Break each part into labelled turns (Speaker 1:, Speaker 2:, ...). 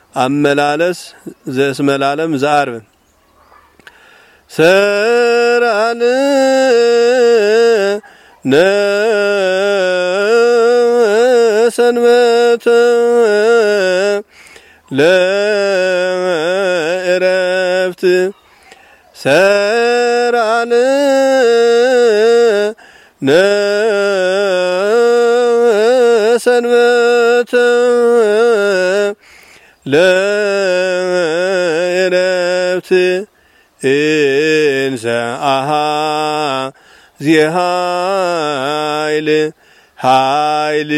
Speaker 1: አመላለስ ዘእስመ ለዓለም ዘአርብ ሰራን ሰንበተ ለዕረፍት ሰራን ሰንበተ ለዕረፍት እንዘ ዚኃይል ኃይል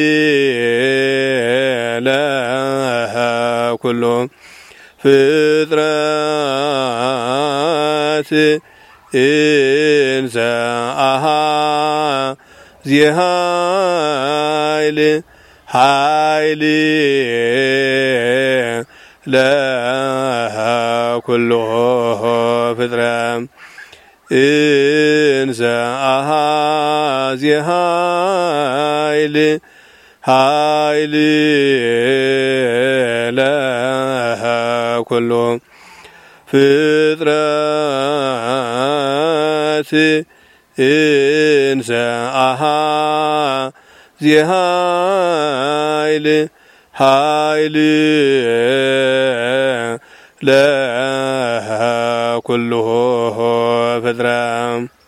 Speaker 1: ለኩሉ ፍጥረት እንዘ ዚኃይል ኃይል ለኩሉ ፍጥረት እንዘ ዚኃይል ኃይል ለኩሉ ፍጥረት እንዘ ዚኃይል ኃይል ለኩሉ ፍጥረት